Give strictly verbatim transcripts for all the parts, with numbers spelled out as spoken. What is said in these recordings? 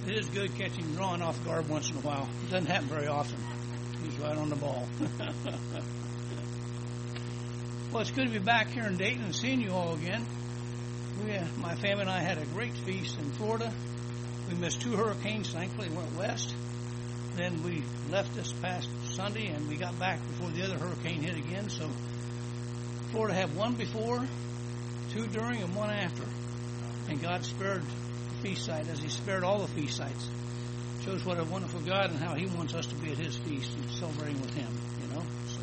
It is good catching Ron off guard once in a while. It doesn't happen very often. He's right on the ball. Well, it's good to be back here in Dayton and seeing you all again. We, uh, my family and I had a great feast in Florida. We missed two hurricanes, thankfully went west. Then we left this past Sunday and we got back before the other hurricane hit again. So Florida had one before, two during, and one after. And God spared the feast site as He spared all the feast sites. Shows what a wonderful God and how He wants us to be at His feast and celebrating with Him, you know. So,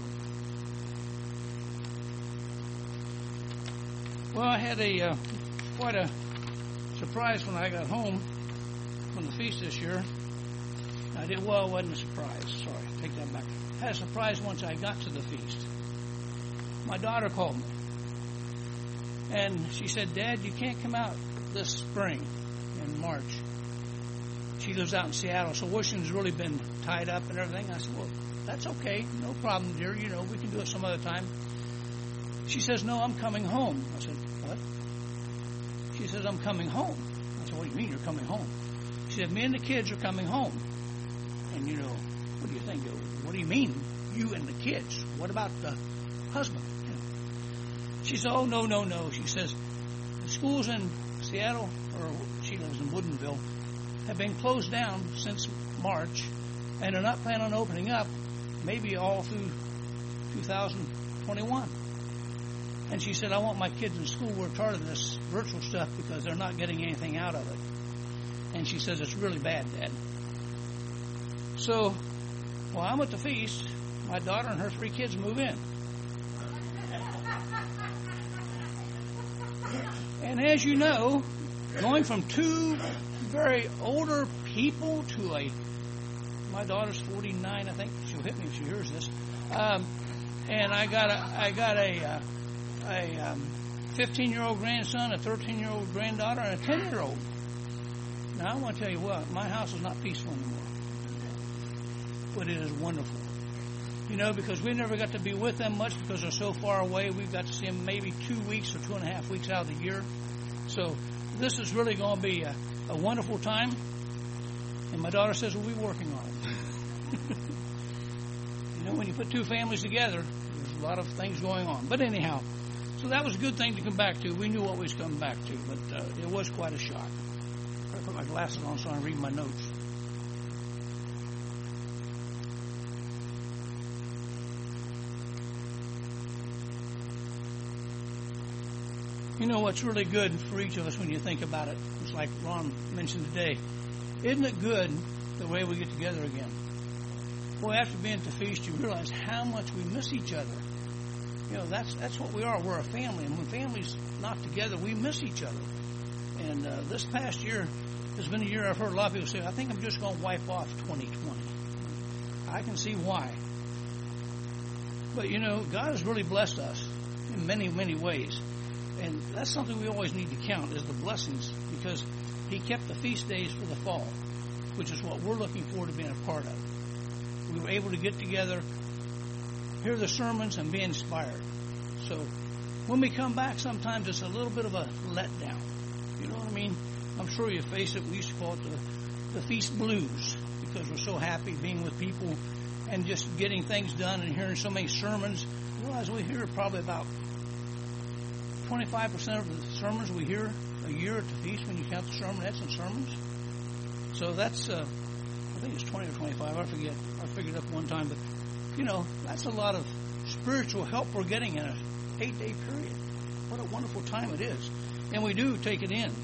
well, I had a uh, quite a surprise when I got home from the feast this year. I did well. It wasn't a surprise. Sorry, take that back. I had a surprise once I got to the feast. My daughter called me, and she said, "Dad, you can't come out this spring in March." She lives out in Seattle, so Washington's really been tied up and everything. I said, "Well, that's okay. No problem, dear. You know, we can do it some other time." She says, "No, I'm coming home." I said, "What?" She says, "I'm coming home." I said, "What do you mean you're coming home?" She said, "Me and the kids are coming home." And, you know, what do you think? What do you mean, you and the kids? What about the husband? You know. She said, "Oh, no, no, no." She says, "The schools in Seattle," or she lives in Woodinville, have been closed down since March, and are not planning on opening up maybe all through two thousand twenty-one. And she said, "I want my kids in school work hard on this virtual stuff because they're not getting anything out of it." And she says, "It's really bad, Dad." So, while I'm at the feast, my daughter and her three kids move in. And as you know, going from two very older people to a, my daughter's forty-nine, I think. She'll hit me if she hears this. Um, and I got a, I got a, uh, a um, fifteen-year-old grandson, a thirteen-year-old granddaughter, and a ten-year-old. Now, I want to tell you what, my house is not peaceful anymore. But it is wonderful. You know, because we never got to be with them much because they're so far away. We've got to see them maybe two weeks or two and a half weeks out of the year. So this is really going to be a, a wonderful time. And my daughter says we'll be working on it. You know, when you put two families together, there's a lot of things going on. But anyhow, so that was a good thing to come back to. We knew what we was coming back to, but uh, it was quite a shock. I put my glasses on so I can read my notes. You know what's really good for each of us when you think about it? It's like Ron mentioned today. Isn't it good the way we get together again? Boy, after being at the feast, you realize how much we miss each other. You know, that's that's what we are. We're a family. And when families not together, we miss each other. And uh, this past year has been a year I've heard a lot of people say, "I think I'm just going to wipe off twenty twenty. I can see why. But, you know, God has really blessed us in many, many ways. And that's something we always need to count is the blessings, because He kept the feast days for the fall, which is what we're looking forward to being a part of. We were able to get together, hear the sermons, and be inspired. So when we come back, sometimes it's a little bit of a letdown. You know what I mean? I'm sure you face it. We used to call it the, the feast blues, because we're so happy being with people and just getting things done and hearing so many sermons. You realize we hear probably about twenty-five percent of the sermons we hear a year at the feast when you count the sermonettes and sermons. So that's, uh, I think it's twenty or twenty-five. I forget. I figured it up one time. But, you know, that's a lot of spiritual help we're getting in an eight-day period. What a wonderful time it is. And we do take it in.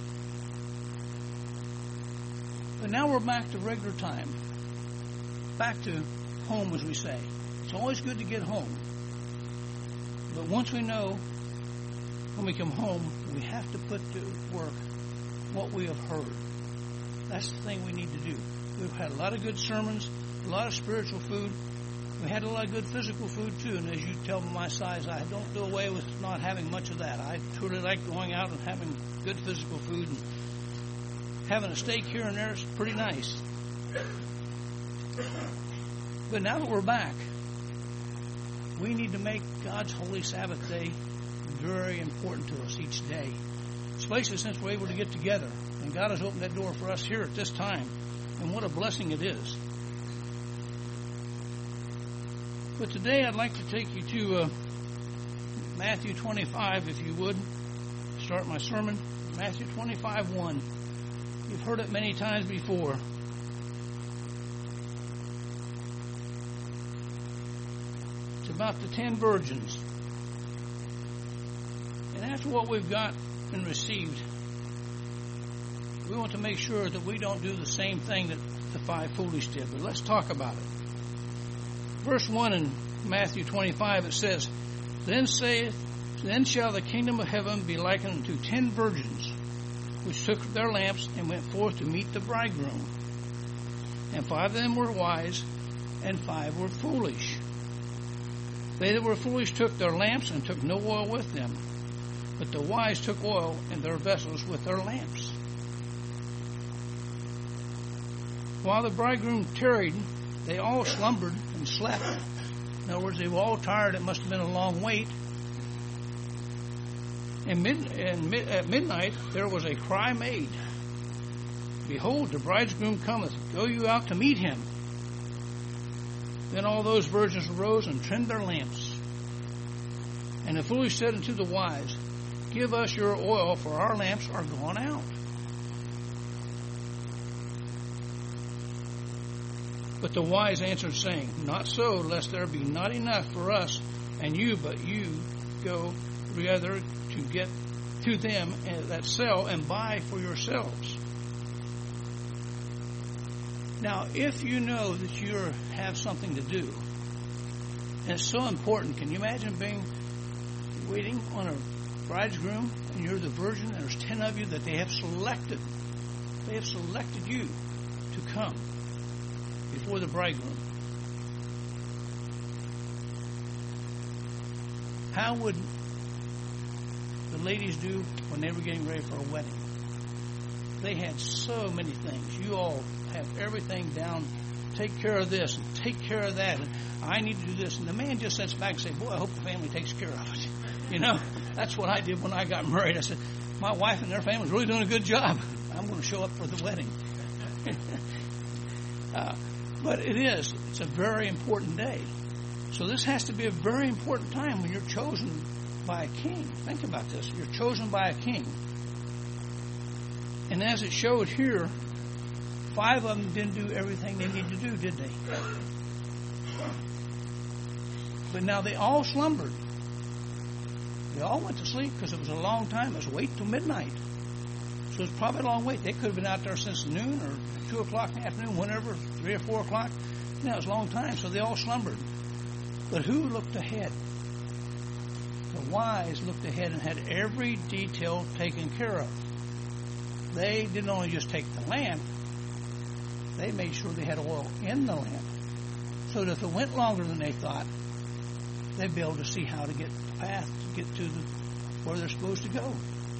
But now we're back to regular time. Back to home, as we say. It's always good to get home. But once we know, when we come home, we have to put to work what we have heard. That's the thing we need to do. We've had a lot of good sermons, a lot of spiritual food. We had a lot of good physical food, too. And as you tell my size, I don't do away with not having much of that. I truly like going out and having good physical food. And having a steak here and there is pretty nice. But now that we're back, we need to make God's holy Sabbath day very important to us each day, especially since we're able to get together. And God has opened that door for us here at this time. And what a blessing it is. But today I'd like to take you to uh, Matthew twenty-five, if you would. Start my sermon. Matthew twenty-five, one. You've heard it many times before. It's about the ten virgins. And after what we've got and received, we want to make sure that we don't do the same thing that the five foolish did. But let's talk about it. Verse one in Matthew twenty-five, it says, Then saith, Then shall the kingdom of heaven be likened unto ten virgins, which took their lamps and went forth to meet the bridegroom. And five of them were wise, and five were foolish. They that were foolish took their lamps and took no oil with them. But the wise took oil in their vessels with their lamps. While the bridegroom tarried, they all slumbered and slept. In other words, they were all tired. It must have been a long wait. And, mid, and mid, at midnight there was a cry made, Behold, the bridegroom cometh, go you out to meet him. Then all those virgins arose and trimmed their lamps. And the foolish said unto the wise, Give us your oil, for our lamps are gone out. But the wise answered, saying, Not so, lest there be not enough for us and you, but you go rather to get to them that sell and buy for yourselves. Now, if you know that you have something to do, and it's so important, can you imagine being waiting on a bridegroom and you're the virgin and there's ten of you that they have selected. They have selected you to come before the bridegroom. How would the ladies do when they were getting ready for a wedding? They had so many things. You all have everything down. Take care of this and take care of that. And I need to do this. And the man just sits back and says, Boy, I hope the family takes care of it. You know, that's what I did when I got married. I said, my wife and their family is really doing a good job. I'm going to show up for the wedding. uh, but it is. It's a very important day. So this has to be a very important time when you're chosen by a king. Think about this. You're chosen by a king. And as it showed here, five of them didn't do everything they needed to do, did they? But now they all slumbered. They all went to sleep because it was a long time. It was wait till midnight. So it's probably a long wait. They could have been out there since noon or two o'clock in the afternoon, whenever, three or four o'clock. You know, it was a long time, so they all slumbered. But who looked ahead? The wise looked ahead and had every detail taken care of. They didn't only just take the lamp, they made sure they had oil in the lamp. So that if it went longer than they thought, they'd be able to see how to get the path to get to the, where they're supposed to go.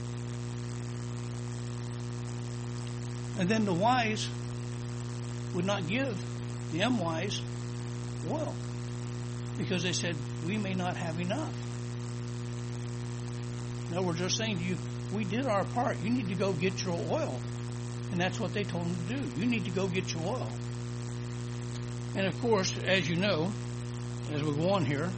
And then the wise would not give the unwise oil because they said, we may not have enough. In other words, they're saying to you, we did our part. You need to go get your oil. And that's what they told them to do. You need to go get your oil. And of course, as you know, as we go on here,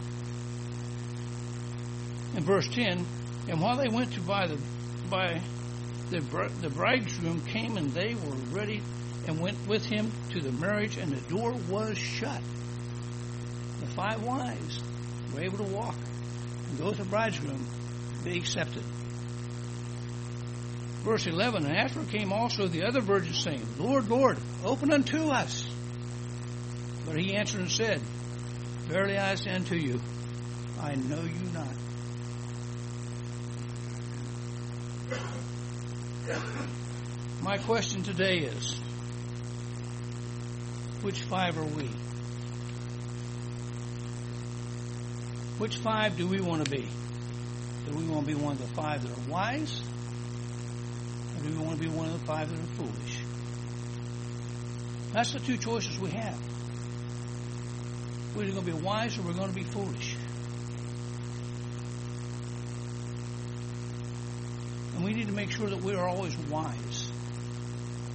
in verse ten, and while they went to buy the buy the the bridegroom came, and they were ready and went with him to the marriage, and the door was shut. The five wise were able to walk and go with the bridegroom, be accepted. Verse eleven, and after came also the other virgins, saying, Lord, Lord, open unto us. But he answered and said, Verily I say unto you, I know you not. My question today is, which five are we? Which five do we want to be? Do we want to be one of the five that are wise? Or do we want to be one of the five that are foolish? That's the two choices we have. We're either going to be wise or we're going to be foolish. And we need to make sure that we are always wise.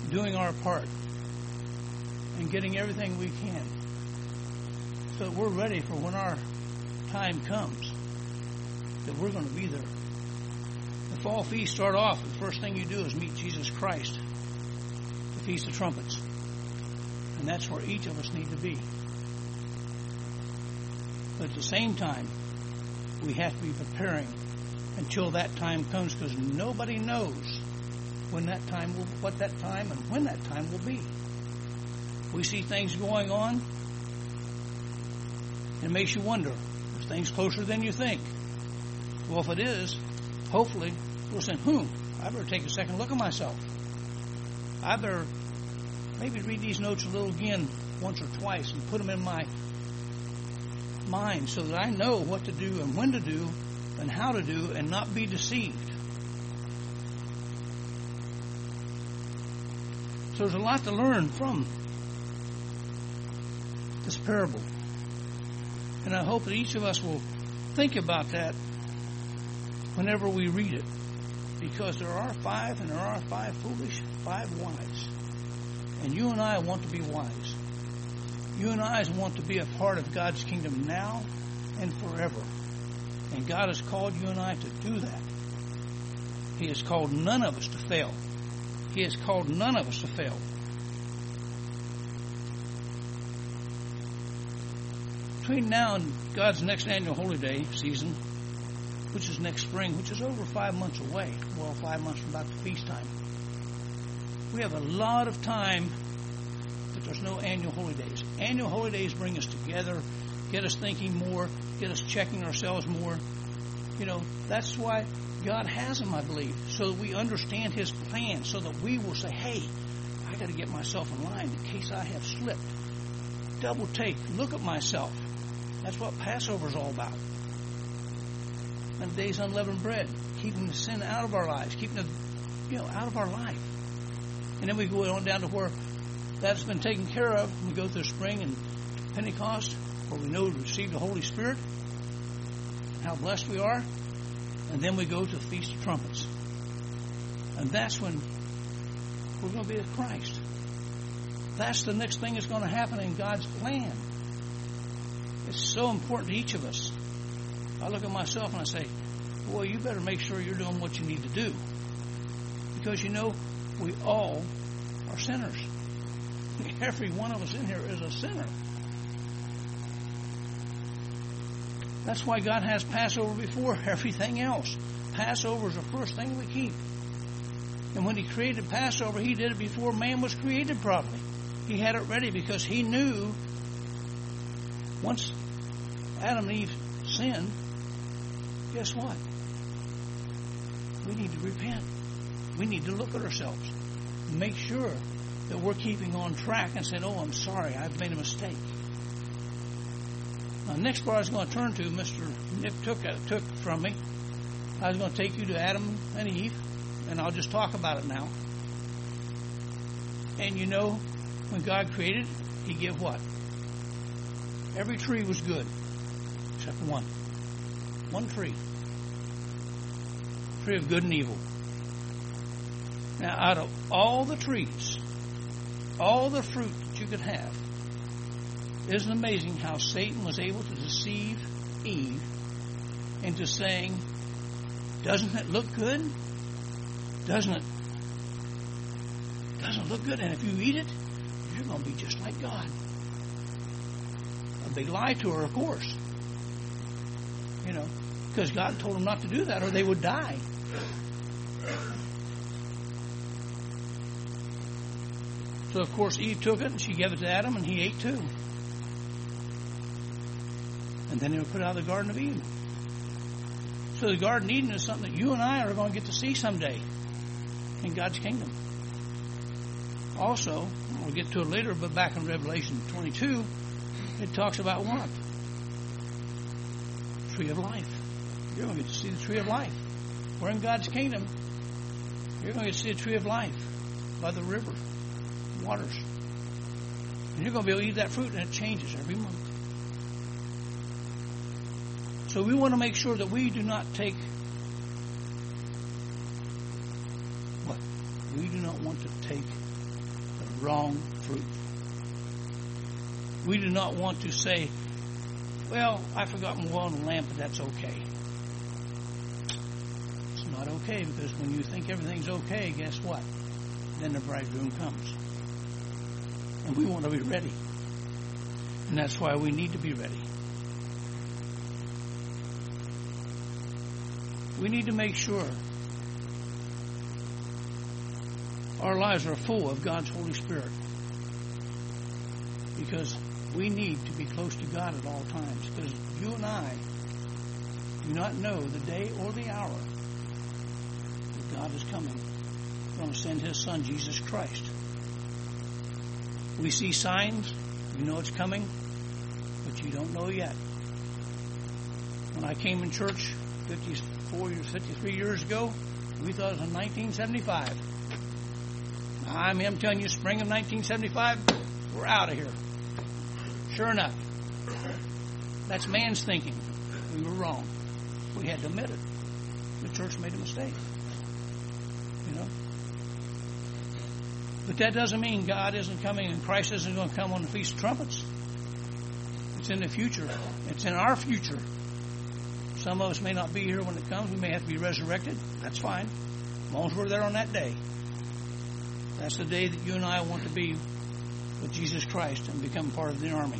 doing our part and getting everything we can so that we're ready for when our time comes, that we're going to be there. The fall feast start off, the first thing you do is meet Jesus Christ, the Feast of Trumpets. And that's where each of us need to be. But at the same time, we have to be preparing until that time comes, because nobody knows when that time will, what that time and when that time will be. We see things going on, it makes you wonder, is things closer than you think? Well, if it is, hopefully, we'll say, hmm, I better take a second look at myself. I better maybe read these notes a little again once or twice and put them in my mind so that I know what to do and when to do and how to do and not be deceived. So there's a lot to learn from this parable. And I hope that each of us will think about that whenever we read it. Because there are five, and there are five foolish, five wise. And you and I want to be wise. You and I want to be a part of God's kingdom now and forever. And God has called you and I to do that. He has called none of us to fail. He has called none of us to fail. Between now and God's next annual holy day season, which is next spring, which is over five months away, well, five months from about the feast time, we have a lot of time, but there's no annual holy days. Annual holy days bring us together, get us thinking more, get us checking ourselves more. You know, that's why God has them, I believe, so that we understand His plan, so that we will say, hey, I got to get myself in line in case I have slipped. Double take, look at myself. That's what Passover is all about. And the days unleavened bread, keeping the sin out of our lives, keeping it, you know, out of our life. And then we go on down to where that's been taken care of. We go through spring and Pentecost, where we know we receive the Holy Spirit, how blessed we are. And then we go to the Feast of Trumpets. And that's when we're going to be with Christ. That's the next thing that's going to happen in God's plan. It's so important to each of us. I look at myself and I say, boy, you better make sure you're doing what you need to do. Because, you know, we all are sinners. Every one of us in here is a sinner. That's why God has Passover before everything else. Passover is the first thing we keep. And when He created Passover, He did it before man was created properly. He had it ready because He knew once Adam and Eve sinned, guess what? We need to repent. We need to look at ourselves. Make sure that we're keeping on track and saying, oh, I'm sorry, I've made a mistake. Now, next part I was going to turn to, Mister Nick took, uh, took from me. I was going to take you to Adam and Eve, and I'll just talk about it now. And you know, when God created, He gave what? Every tree was good, except one. One tree. Tree of good and evil. Now, out of all the trees, all the fruit that you could have, isn't it amazing how Satan was able to deceive Eve into saying, doesn't it look good? Doesn't it? Doesn't it look good? And if you eat it, you're going to be just like God. A big lie to her, of course. You know, because God told them not to do that or they would die. So, of course, Eve took it and she gave it to Adam and he ate too. And then they were put out of the Garden of Eden. So the Garden of Eden is something that you and I are going to get to see someday in God's kingdom. Also, we'll get to it later, but back in Revelation twenty-two, it talks about what? Tree of life. You're going to get to see the tree of life. We're in God's kingdom. You're going to get to see the tree of life by the river, waters. And you're going to be able to eat that fruit, and it changes every month. So we want to make sure that we do not take what? We do not want to take wrong fruit. We do not want to say, well, I forgot my oil on the lamp, but that's okay. It's not okay, because when you think everything's okay, guess what? Then the bridegroom comes. And we want to be ready. And that's why we need to be ready. We need to make sure our lives are full of God's Holy Spirit, because we need to be close to God at all times, because you and I do not know the day or the hour that God is coming, going to send His Son, Jesus Christ. We see signs, you know it's coming, but you don't know yet. When I came in church fifty-four years, fifty-three years ago, we thought it was in nineteen seventy-five. I'm, I'm telling you, spring of nineteen seventy-five, we're out of here. Sure enough, that's man's thinking. We were wrong. We had to admit it. The church made a mistake. You know? But that doesn't mean God isn't coming and Christ isn't going to come on the Feast of Trumpets. It's in the future. It's in our future. Some of us may not be here when it comes. We may have to be resurrected. That's fine. As long as we're there on that day. That's the day that you and I want to be with Jesus Christ and become part of the army.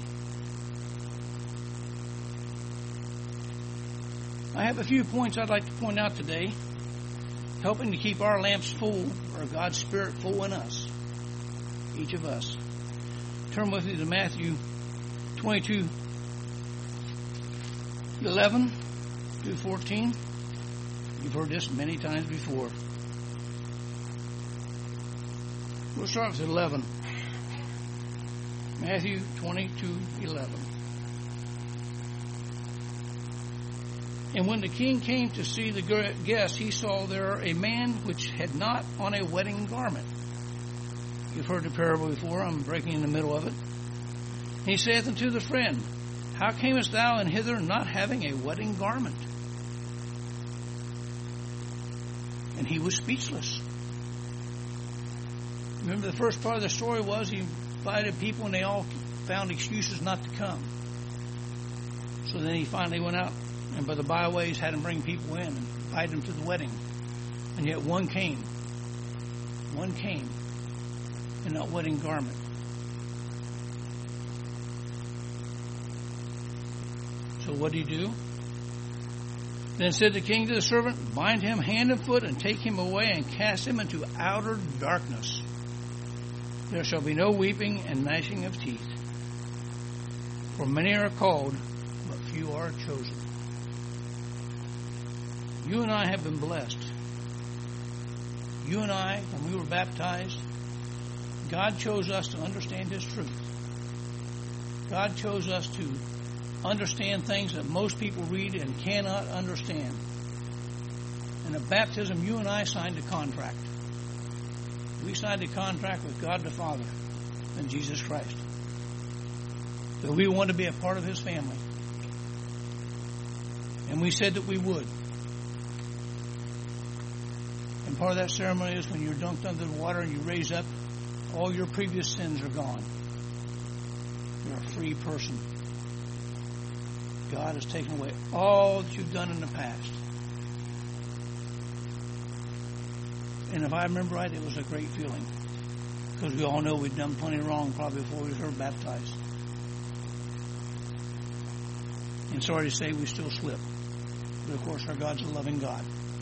I have a few points I'd like to point out today, helping to keep our lamps full, or God's Spirit full in us, each of us. Turn with me to Matthew twenty-two, eleven through fourteen. You've heard this many times before. We'll start with eleven. Matthew twenty-two, eleven. And when the king came to see the guests, he saw there a man which had not on a wedding garment. You've heard the parable before. I'm breaking in the middle of it. He saith unto the friend, How camest thou in hither not having a wedding garment? And he was speechless. Remember, the first part of the story was he invited people and they all found excuses not to come. So then he finally went out and by the byways had them bring people in and invite them to the wedding. And yet one came. One came in that wedding garment. So what did he do? Then said the king to the servant, Bind him hand and foot and take him away and cast him into outer darkness. There shall be no weeping and gnashing of teeth. For many are called, but few are chosen. You and I have been blessed. You and I, when we were baptized, God chose us to understand His truth. God chose us to understand things that most people read and cannot understand. In the baptism, you and I signed a contract. We signed a contract with God the Father and Jesus Christ, that we want to be a part of His family. And we said that we would. And part of that ceremony is when you're dunked under the water and you raise up, all your previous sins are gone. You're a free person. God has taken away all that you've done in the past. And if I remember right, it was a great feeling. Because we all know we'd done plenty wrong probably before we were baptized. And sorry to say, we still slip. But of course, our God's a loving God.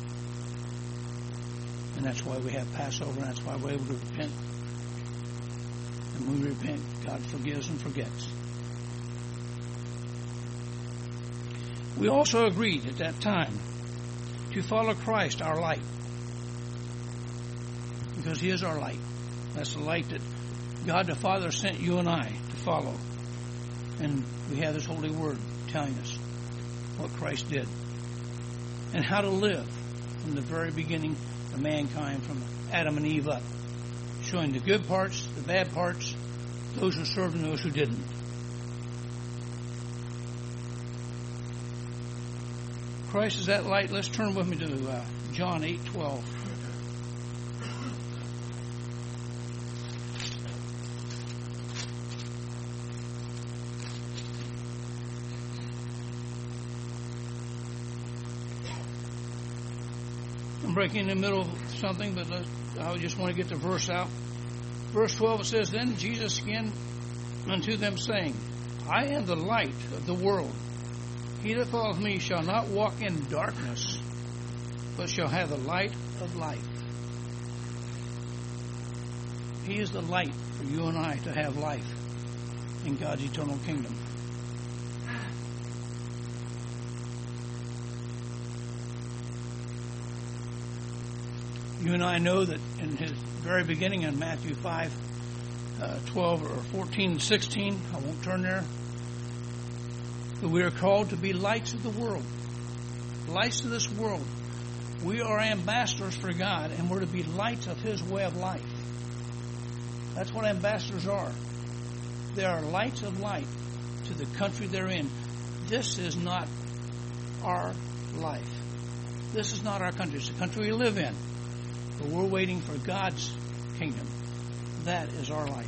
And that's why we have Passover, and that's why we're able to repent. And when we repent, God forgives and forgets. We also agreed at that time to follow Christ, our light. Because He is our light. That's the light that God the Father sent you and I to follow. And we have His holy word telling us what Christ did. And how to live from the very beginning of mankind, from Adam and Eve up. Showing the good parts, the bad parts, those who served and those who didn't. Christ is that light. Let's turn with me to uh, John eight twelve. breaking in the middle of something, but I just want to get the verse out. Verse twelve, it says, Then Jesus again unto them, saying, I am the light of the world. He that followeth me shall not walk in darkness, but shall have the light of life. He is the light for you and I to have life in God's eternal kingdom. You and I know that in his very beginning in Matthew five, uh, twelve or fourteen and sixteen, I won't turn there, that we are called to be lights of the world. Lights of this world. We are ambassadors for God, and we're to be lights of his way of life. That's what ambassadors are. They are lights of light to the country they're in. This is not our life. This is not our country. It's the country we live in. But we're waiting for God's kingdom. That is our life.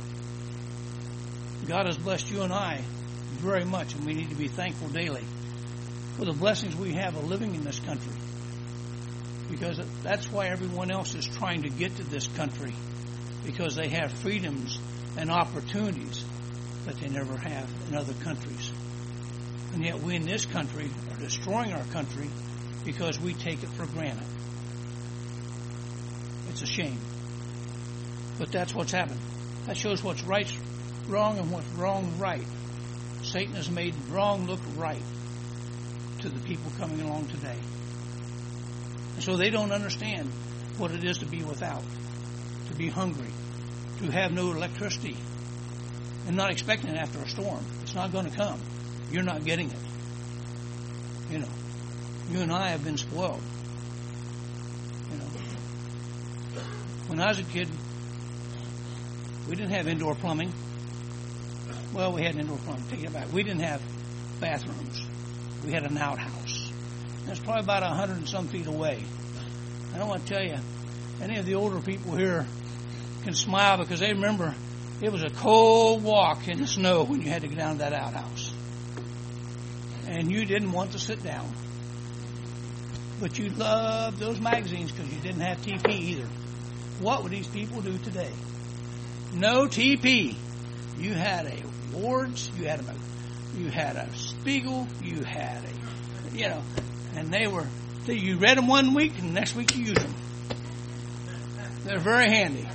God has blessed you and I very much, and we need to be thankful daily for the blessings we have of living in this country. Because that's why everyone else is trying to get to this country, because they have freedoms and opportunities that they never have in other countries. And yet we in this country are destroying our country because we take it for granted. It's a shame. But that's what's happened. That shows what's right wrong and what's wrong right. Satan has made wrong look right to the people coming along today. And so they don't understand what it is to be without, to be hungry, to have no electricity, and not expecting it after a storm. It's not going to come. You're not getting it. You know, you and I have been spoiled. You know, when I was a kid, we didn't have indoor plumbing. Well, we had indoor plumbing. Take it back. We didn't have bathrooms. We had an outhouse. It's probably about a hundred and some feet away. I don't want to tell you, any of the older people here can smile because they remember it was a cold walk in the snow when you had to get down to that outhouse. And you didn't want to sit down. But you loved those magazines because you didn't have T P either. What would these people do today? No T P. You had a Ward's, you had a, you had a Spiegel, you had a, you know, and they were, you read them one week and the next week you used them. They're very handy.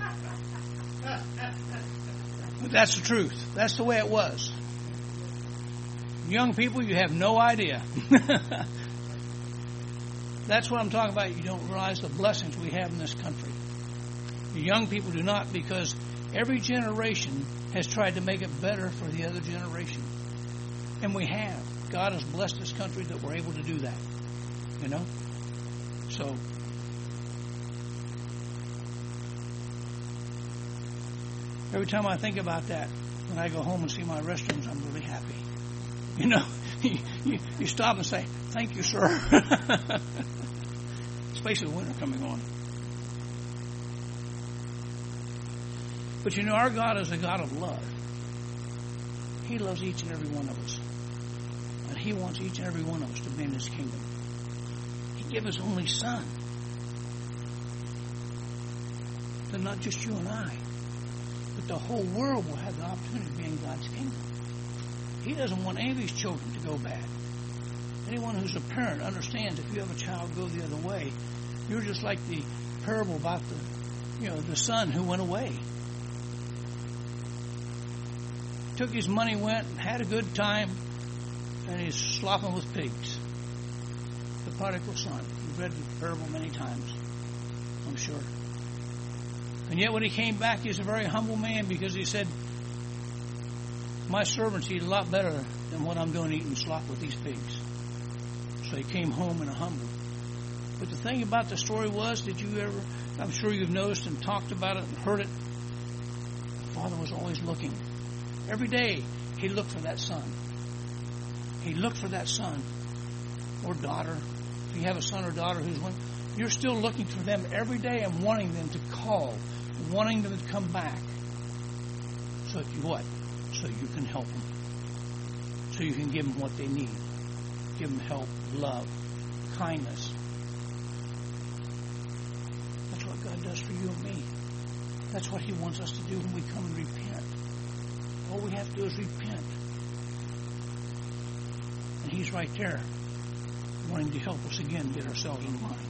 But that's the truth. That's the way it was. Young people, you have no idea. That's what I'm talking about. You don't realize the blessings we have in this country. The young people do not, because every generation has tried to make it better for the other generation. And we have. God has blessed this country that we're able to do that. You know? So, every time I think about that, when I go home and see my restrooms, I'm really happy. You know, you, you, you stop and say, thank you, sir. Especially winter coming on. But you know, our God is a God of love. He loves each and every one of us. And He wants each and every one of us to be in His kingdom. He gave His only Son. That not just you and I, but the whole world will have the opportunity to be in God's kingdom. He doesn't want any of His children to go bad. Anyone who's a parent understands if you have a child go the other way, you're just like the parable about the, you know, the son who went away. Took his money, went, had a good time, and he's slopping with pigs. The prodigal son. You've read the parable many times, I'm sure. And yet when he came back, he was a very humble man, because he said, my servants eat a lot better than what I'm doing eating slop with these pigs. So he came home in a humble. But the thing about the story was, did you ever, I'm sure you've noticed and talked about it and heard it, the father was always looking. Every day, he looked for that son. He looked for that son or daughter. If you have a son or daughter who's one, you're still looking for them every day and wanting them to call, wanting them to come back. So that you what? So you can help them. So you can give them what they need. Give them help, love, kindness. God does for you and me. That's what He wants us to do when we come and repent. All we have to do is repent. And He's right there, wanting to help us again get ourselves in line.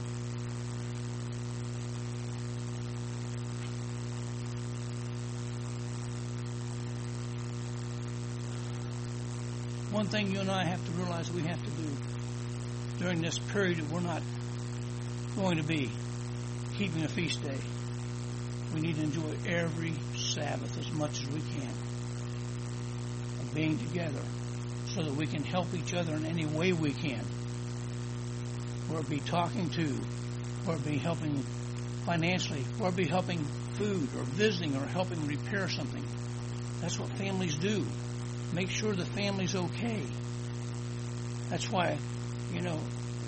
One thing you and I have to realize we have to do during this period that we're not going to be keeping a feast day, we need to enjoy every Sabbath as much as we can of being together so that we can help each other in any way we can. Whether it be talking to, whether it be helping financially, whether it be helping food or visiting or helping repair something. That's what families do. Make sure the family's okay. That's why, you know,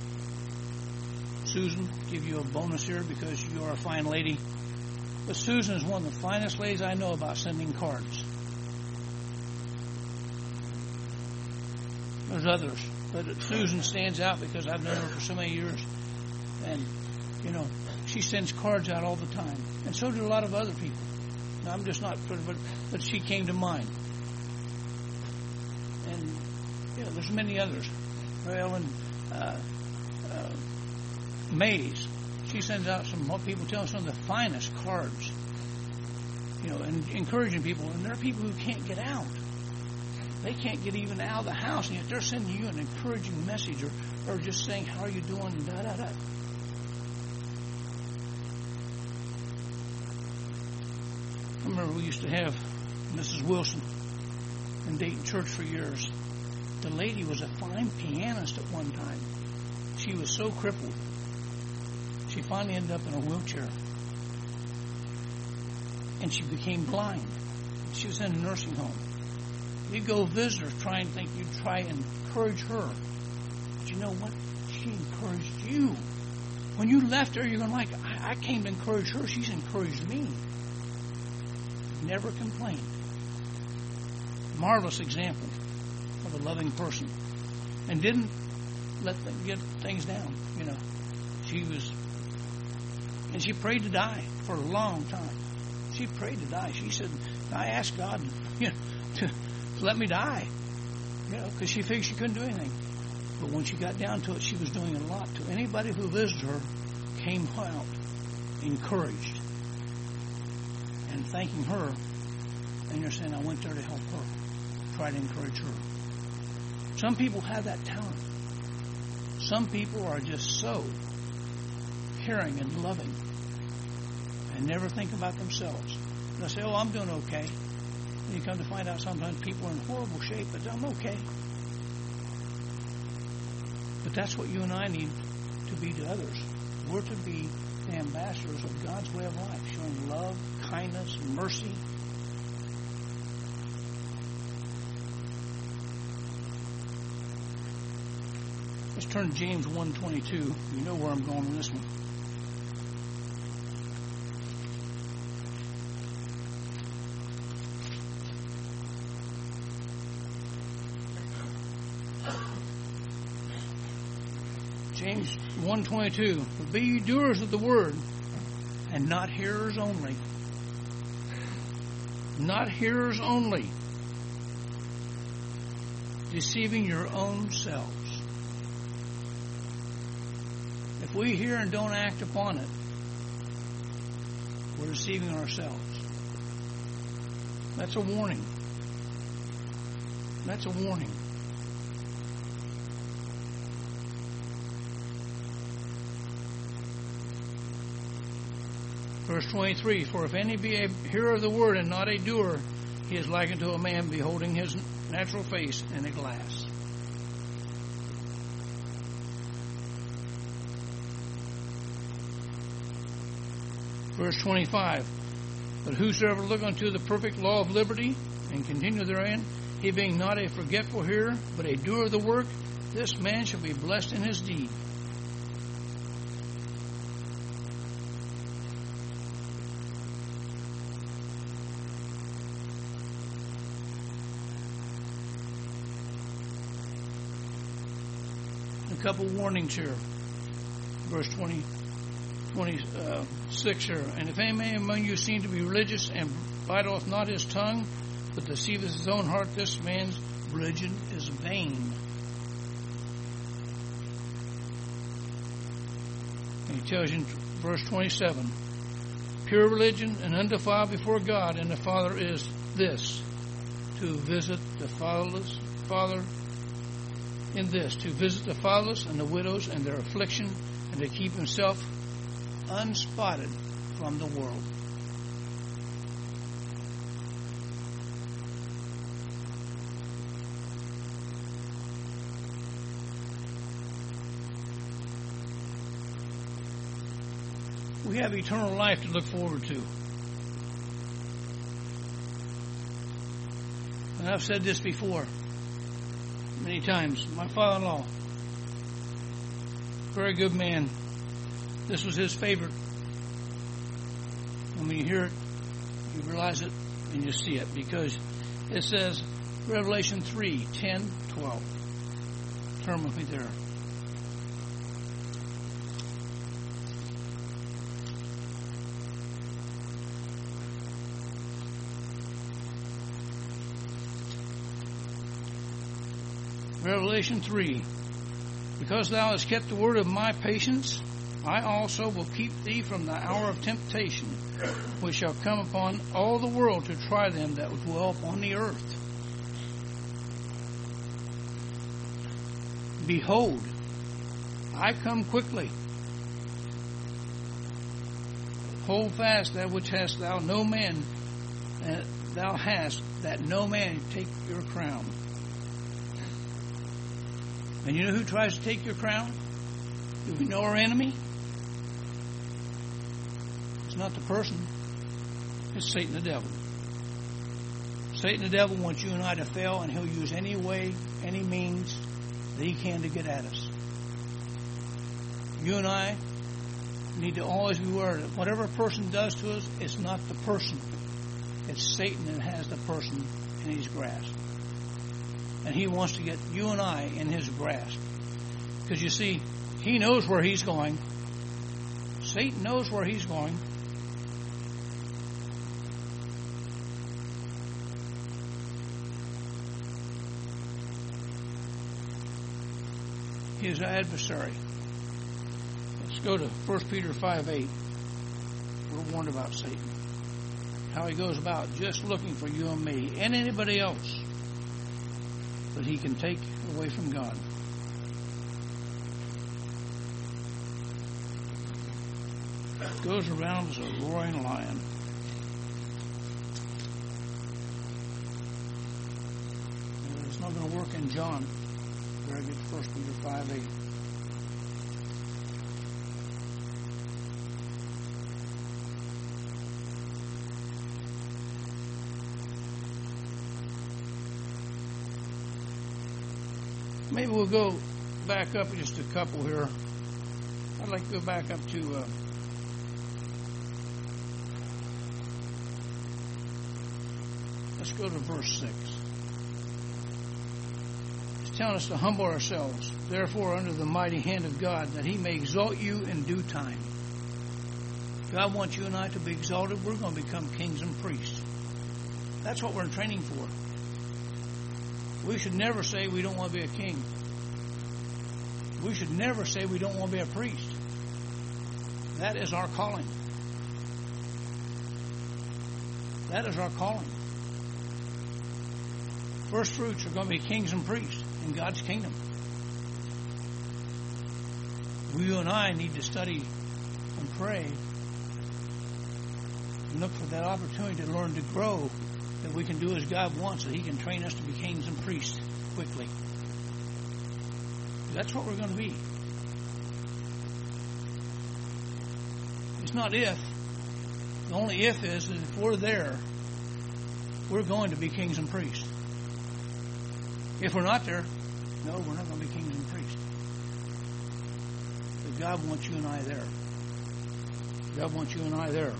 Susan, give you a bonus here because you are a fine lady. But Susan is one of the finest ladies I know about sending cards. There's others, but Susan stands out because I've known her for so many years. And, you know, she sends cards out all the time. And so do a lot of other people. Now, I'm just not, but, but she came to mind. And, you know, there's many others. Well, and uh, uh, Mays, she sends out some, what people tell us, some of the finest cards. You know, and encouraging people. And there are people who can't get out. They can't get even out of the house, and yet they're sending you an encouraging message or, or just saying, how are you doing, and da, da, da. I remember we used to have Missus Wilson in Dayton Church for years. The lady was a fine pianist at one time. She was so crippled. She finally ended up in a wheelchair. And she became blind. She was in a nursing home. You go visit her, try and think you'd try and encourage her. But you know what? She encouraged you. When you left her, you're going like, I, I came to encourage her. She's encouraged me. Never complained. Marvelous example of a loving person. And didn't let them get things down. You know, she was, and she prayed to die for a long time. She prayed to die. She said, I asked God, you know, to let me die, you know, because she figured she couldn't do anything. But when she got down to it, she was doing a lot to anybody who visited her. Came out encouraged and thanking her. And you're saying, I went there to help her, try to encourage her. Some people have that talent. Some people are just so caring and loving and never think about themselves. They'll say, oh, I'm doing okay. And you come to find out sometimes people are in horrible shape, but I'm okay. But that's what you and I need to be to others. We're to be the ambassadors of God's way of life, showing love, kindness, mercy. Let's turn to James one twenty-two. You know where I'm going with this one. James one twenty-two, but be ye doers of the word, and not hearers only. Not hearers only, deceiving your own selves. If we hear and don't act upon it, we're deceiving ourselves. That's a warning. That's a warning. Verse twenty-three, for if any be a hearer of the word and not a doer, he is likened to a man beholding his natural face in a glass. Verse twenty-five, but whosoever look unto the perfect law of liberty and continue therein, he being not a forgetful hearer, but a doer of the work, this man shall be blessed in his deed. A couple warnings here. Verse twenty, twenty-six here. And if any man among you seem to be religious and bridleth not his tongue, but deceiveth his own heart, this man's religion is vain. And he tells you in verse twenty-seven, pure religion and undefiled before God and the Father is this, to visit the fatherless, Father in this, to visit the fatherless and the widows and their affliction, and to keep himself unspotted from the world. We have eternal life to look forward to. And I've said this before many times. My father-in-law, very good man, this was his favorite. And when you hear it, you realize it and you see it, because it says Revelation three, ten, twelve. Turn with me there. Revelation three, because thou hast kept the word of my patience, I also will keep thee from the hour of temptation, which shall come upon all the world to try them that dwell upon the earth. Behold, I come quickly. Hold fast that which hast thou no man, uh, thou hast, that no man take your crown. And you know who tries to take your crown? Do we know our enemy? It's not the person. It's Satan the devil. Satan the devil wants you and I to fail, and he'll use any way, any means that he can to get at us. You and I need to always be aware that whatever a person does to us, it's not the person. It's Satan that has the person in his grasp. And he wants to get you and I in his grasp. Because you see, he knows where he's going. Satan knows where he's going. His adversary. Let's go to First Peter five eight. We're warned about Satan. How he goes about just looking for you and me and anybody else that he can take away from God. Goes around as a roaring lion. And it's not going to work in John. Where I get First Peter five eight. Maybe we'll go back up just a couple here. I'd like to go back up to uh, let's go to verse six. It's telling us to humble ourselves, therefore, under the mighty hand of God, that he may exalt you in due time. God wants you and I to be exalted. We're going to become kings and priests. That's what we're in training for. We should never say we don't want to be a king. We should never say we don't want to be a priest. That is our calling. That is our calling. First fruits are going to be kings and priests in God's kingdom. You and I need to study and pray and look for that opportunity to learn to grow, that we can do as God wants, that he can train us to be kings and priests quickly. That's what we're going to be. It's not if. The only if is that if we're there, we're going to be kings and priests. If we're not there, no, we're not going to be kings and priests. But God wants you and I there. God wants you and I there.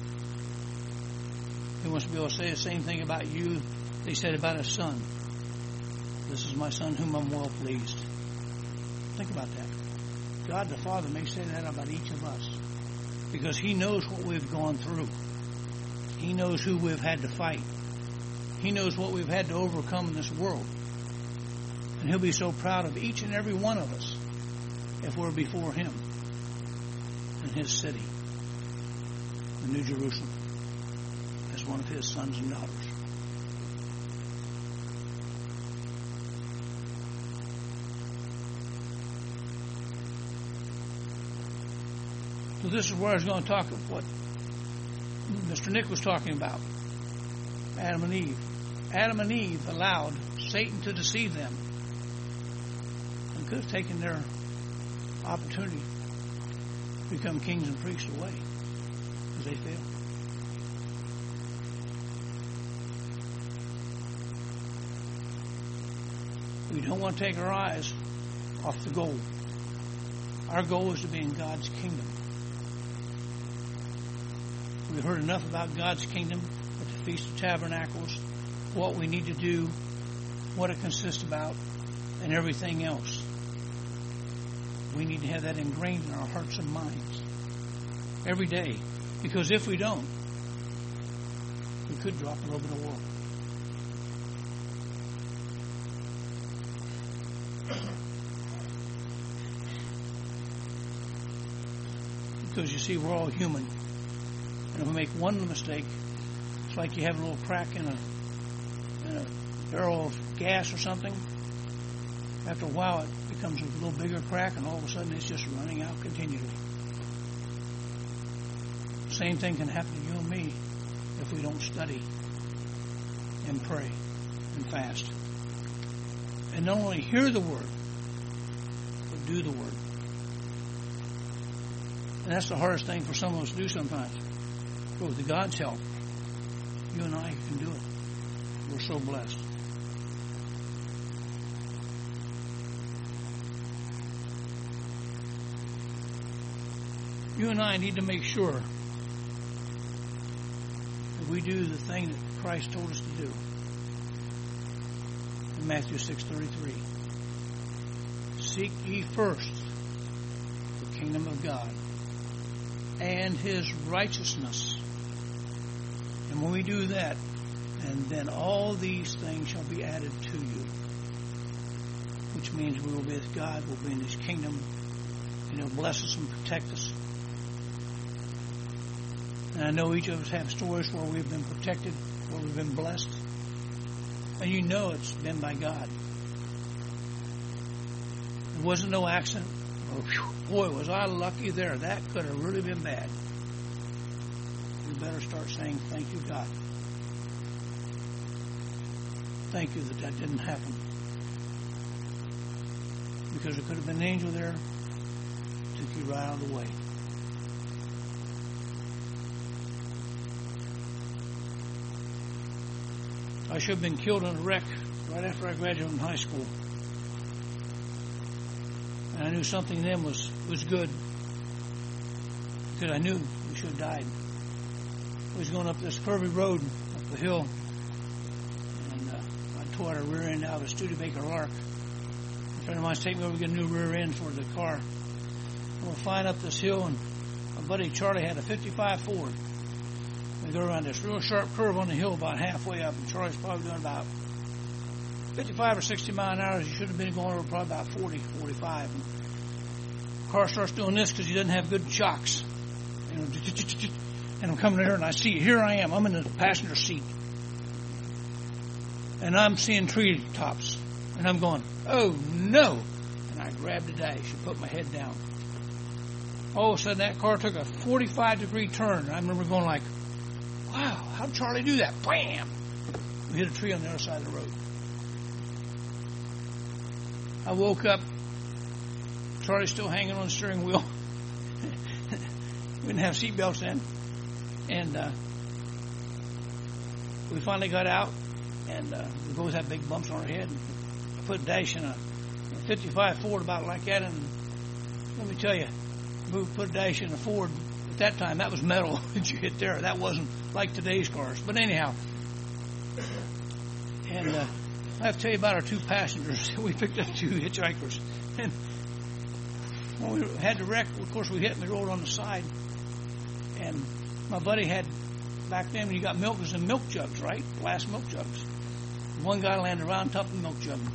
He wants to be able to say the same thing about you that he said about his son. This is my son whom I'm well pleased. Think about that. God the Father may say that about each of us. because He knows what we've gone through. He knows who we've had to fight. He knows what we've had to overcome in this world. And He'll be so proud of each and every one of us if we're before Him in His city, the New Jerusalem, as one of His sons and daughters. So this is where I was going to talk of what Mister Nick was talking about. Adam and Eve. Adam and Eve allowed Satan to deceive them and could have taken their opportunity to become kings and priests away because they failed. We don't want to take our eyes off the goal. Our goal is to be in God's kingdom. We've heard enough about God's kingdom at the Feast of Tabernacles, what we need to do, what it consists about, and everything else. We need to have that ingrained in our hearts and minds every day, because if we don't, we could drop a little bit of water. Because you see, we're all human. And if we make one mistake, it's like you have a little crack in a, in a barrel of gas or something. After a while, it becomes a little bigger crack, and all of a sudden, it's just running out continually. Same thing can happen to you and me if we don't study and pray and fast. And not only hear the Word, but do the Word. And that's the hardest thing for some of us to do sometimes. But with God's help, you and I can do it. We're so blessed. You and I need to make sure that we do the thing that Christ told us to do. In Matthew six thirty-three. Seek ye first the kingdom of God and His righteousness. And when we do that, and then all these things shall be added to you. Which means we will be with God, we'll be in His kingdom, and He'll bless us and protect us. And I know each of us have stories where we've been protected, where we've been blessed. And you know it's been by God. It wasn't no accident. Oh, whew, boy, was I lucky there. That could have really been bad. We better start saying, thank you, God. Thank you that that didn't happen. Because there could have been an angel there, took you right out of the way. I should have been killed in a wreck right after I graduated from high school. And I knew something then was, was good. Because I knew we should have died. I was going up this curvy road, up the hill. And uh, I tore out a rear end out of a Studebaker Lark. A friend of mine's taking me over to get a new rear end for the car. And we're flying up this hill, and my buddy Charlie had a fifty-five Ford. We go around this real sharp curve on the hill about halfway up, and Charlie's probably doing about fifty-five or sixty mile an hour. He should have been going over probably about forty, forty-five. And the car starts doing this because he doesn't have good shocks. You know, and I'm coming there, and I see, here I am. I'm in the passenger seat. And I'm seeing tree tops. And I'm going, oh, no. And I grabbed the dash and put my head down. All of a sudden, that car took a forty-five degree turn. And I remember going like, wow, how'd Charlie do that? Bam! We hit a tree on the other side of the road. I woke up. Charlie's still hanging on the steering wheel. We didn't have seatbelts then. And uh, we finally got out, and uh, we both had big bumps on our head. And I put a dash in a, a fifty-five Ford about like that, and let me tell you, we put a dash in a Ford. At that time, that was metal that you hit there. That wasn't like today's cars. But anyhow, and uh, I have to tell you about our two passengers. We picked up two hitchhikers. And when we had the wreck, of course, we hit and we rolled on the side. And my buddy had, back then when you got milk, it was in milk jugs, right? Glass milk jugs. One guy landed right on top of the milk jug.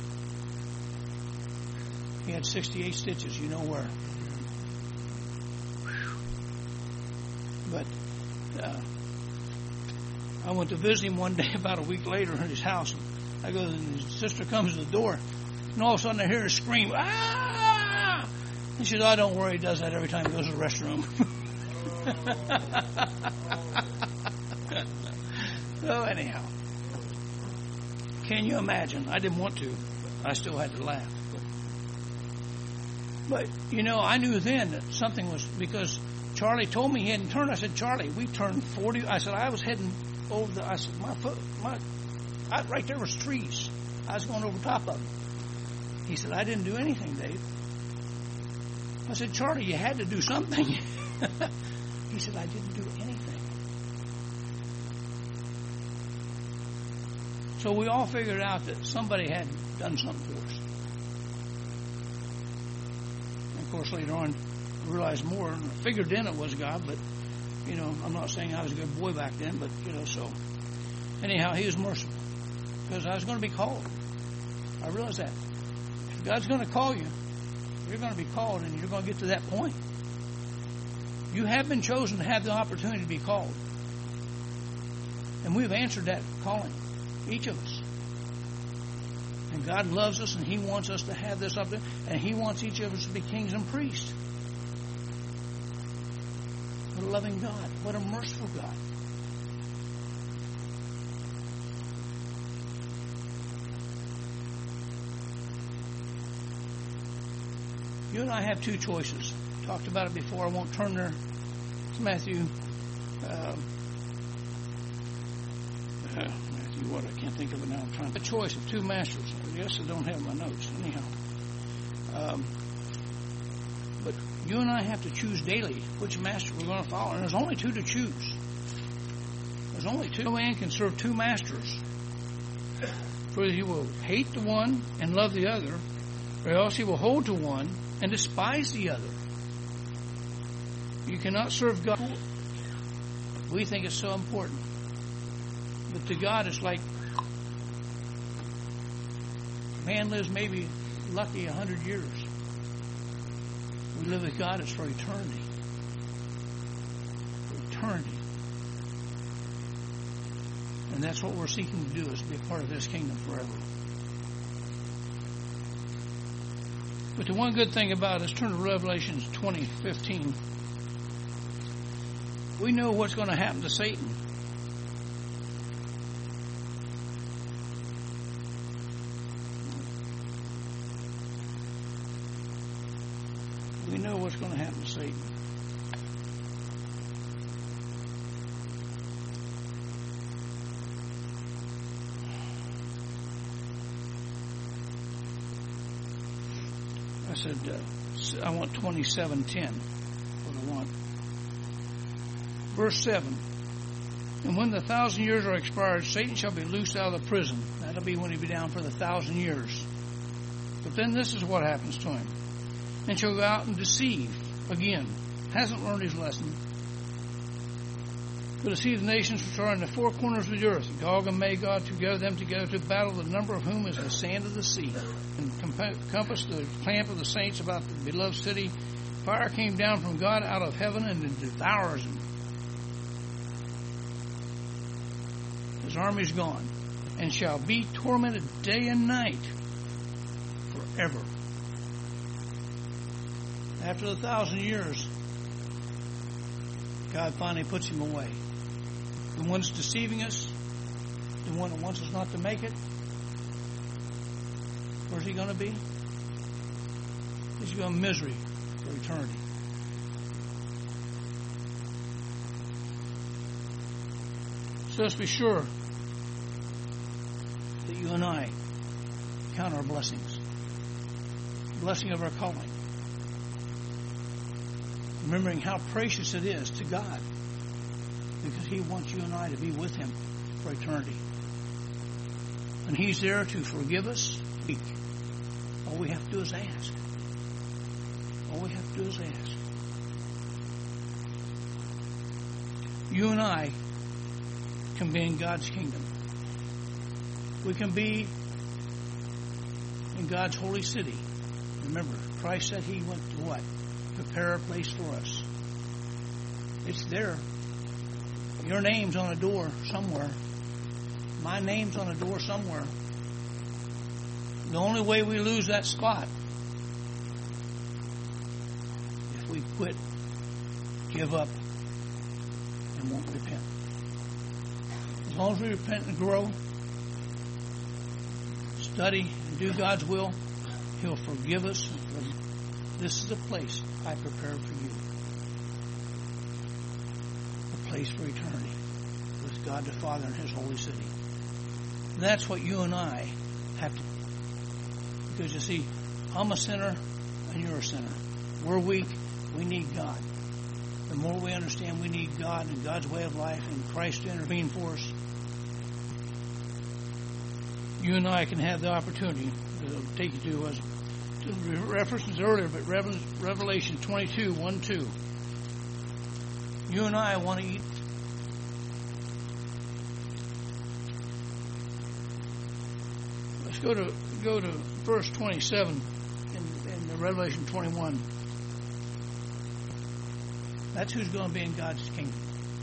He had sixty-eight stitches, you know where. But uh, I went to visit him one day about a week later in his house. I go, and his sister comes to the door, and all of a sudden I hear her scream, "Ah!" And she said, "Oh, don't worry, he does that every time he goes to the restroom." So anyhow, can you imagine? I didn't want to. I still had to laugh. But, you know, I knew then that something was, because Charlie told me he hadn't turned. I said, "Charlie, we turned forty. I said, I was heading over the, I said, my foot, my, I, right there was trees. I was going over top of them. He said, "I didn't do anything, Dave." I said, "Charlie, you had to do something." He said, "I didn't do anything." So we all figured out that somebody had done something for us. And of course, later on, I realized more. And I figured then it was God, but, you know, I'm not saying I was a good boy back then, but, you know, so. Anyhow, he was merciful because I was going to be called. I realized that. If God's going to call you, you're going to be called, and you're going to get to that point. You have been chosen to have the opportunity to be called. And we've answered that calling, each of us. And God loves us, and He wants us to have this opportunity, and He wants each of us to be kings and priests. What a loving God. What a merciful God. You and I have two choices. Talked about it before. I won't turn there. It's Matthew. Uh, uh, Matthew, what? I can't think of it now. I'm trying. A choice of two masters. I guess I don't have my notes. Anyhow. Um, but you and I have to choose daily which master we're going to follow. And there's only two to choose. There's only two. No man can serve two masters. For he will hate the one and love the other, or else he will hold to one and despise the other. You cannot serve God. We think it's so important. But to God, it's like man lives maybe lucky a hundred years. We live with God, it's for eternity. For eternity. And that's what we're seeking to do, is be a part of His kingdom forever. But the one good thing about it, let's turn to Revelation twenty fifteen. We know what's going to happen to Satan. We know what's going to happen to Satan. I said, uh, I want twenty-seven ten. What I want. Verse seven. And when the thousand years are expired, Satan shall be loosed out of the prison. That'll be when he'll be down for the thousand years. But then this is what happens to him. And shall go out and deceive again. Hasn't learned his lesson. But deceive the nations which are in the four corners of the earth, Gog and Magog, to gather them together to battle, the number of whom is the sand of the sea. And compass the camp of the saints about the beloved city. Fire came down from God out of heaven and devours them. His army is gone, and shall be tormented day and night forever. After the thousand years, God finally puts him away. The one that's deceiving us, the one that wants us not to make it, where's he going to be? He's going to misery for eternity. So let's be sure that you and I count our blessings. Blessing of our calling. Remembering how precious it is to God, because He wants you and I to be with Him for eternity. And He's there to forgive us. All we have to do is ask. All we have to do is ask. you and I can be in God's kingdom. We can be in God's holy city. Remember, Christ said He went to what? Prepare a place for us. It's there. Your name's on a door somewhere. My name's on a door somewhere. The only way we lose that spot, if we quit, give up, and won't repent. As long as we repent and grow, study and do God's will, He'll forgive us. This is the place I prepared for you. A place for eternity with God the Father in His holy city. And that's what you and I have to. Because you see, I'm a sinner and you're a sinner. We're weak. We need God. The more we understand we need God and God's way of life and Christ to intervene for us, you and I can have the opportunity to take you to, as to references earlier, but Revelation twenty-two, one, two. You and I want to eat. Let's go to go to verse twenty-seven in, in the Revelation twenty-one. That's who's going to be in God's kingdom.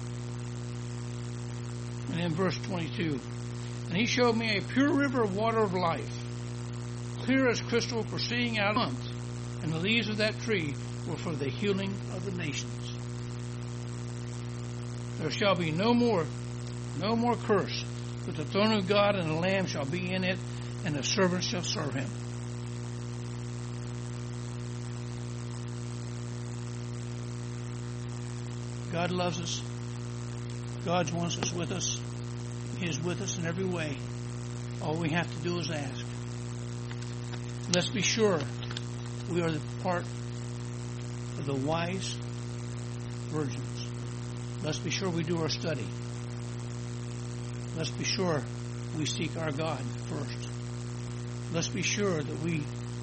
And in verse twenty-two, and He showed me a pure river of water of life, clear as crystal, proceeding out of the month, and the leaves of that tree were for the healing of the nations. There shall be no more, no more curse, but the throne of God and the Lamb shall be in it, and the servants shall serve Him. God loves us. God wants us with us. He is with us in every way. All we have to do is ask. Let's be sure we are the part of the wise virgins. Let's be sure we do our study. Let's be sure we seek our God first. Let's be sure that we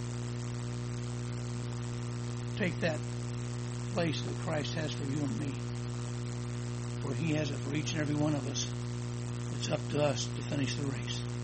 take that place that Christ has for you and me. For He has it for each and every one of us. It's up to us to finish the race.